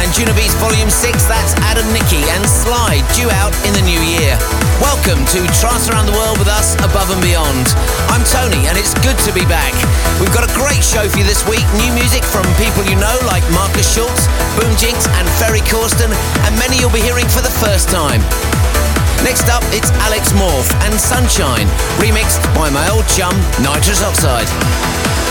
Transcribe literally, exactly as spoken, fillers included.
And Junabeats Volume six, that's Adam Nicky and Slide, due out in the new year. Welcome to Trance Around the World with us, Above and Beyond. I'm Tony, and it's good to be back. We've got a great show for you this week. New music from people you know, like Marcus Schultz, Boom Jinx and Ferry Corsten, and many you'll be hearing for the first time. Next up, it's Alex Morph and Sunshine, remixed by my old chum, Nitrous Oxide.